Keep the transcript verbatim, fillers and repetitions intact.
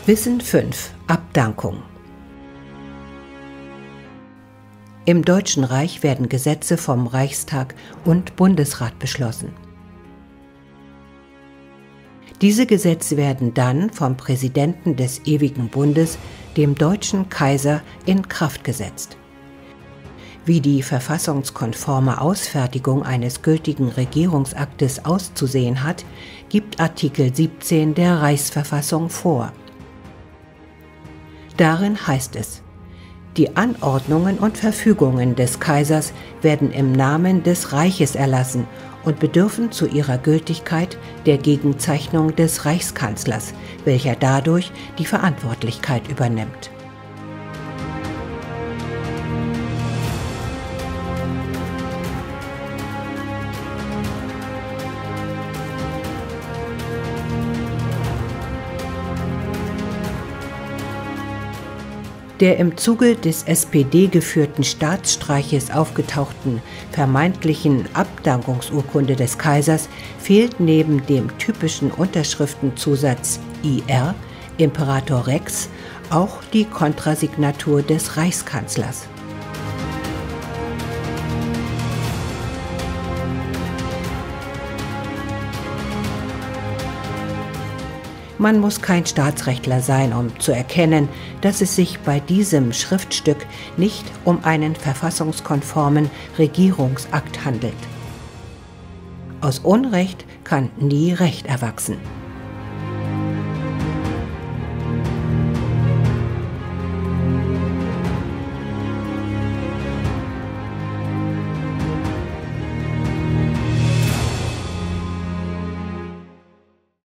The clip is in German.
Wissen fünf. Abdankung. Im Deutschen Reich werden Gesetze vom Reichstag und Bundesrat beschlossen. Diese Gesetze werden dann vom Präsidenten des Ewigen Bundes, dem deutschen Kaiser, in Kraft gesetzt. Wie die verfassungskonforme Ausfertigung eines gültigen Regierungsaktes auszusehen hat, gibt Artikel siebzehn der Reichsverfassung vor. Darin heißt es: Die Anordnungen und Verfügungen des Kaisers werden im Namen des Reiches erlassen und bedürfen zu ihrer Gültigkeit der Gegenzeichnung des Reichskanzlers, welcher dadurch die Verantwortlichkeit übernimmt. Der im Zuge des S P D geführten Staatsstreiches aufgetauchten vermeintlichen Abdankungsurkunde des Kaisers fehlt neben dem typischen Unterschriftenzusatz I R, Imperator Rex, auch die Kontrasignatur des Reichskanzlers. Man muss kein Staatsrechtler sein, um zu erkennen, dass es sich bei diesem Schriftstück nicht um einen verfassungskonformen Regierungsakt handelt. Aus Unrecht kann nie Recht erwachsen.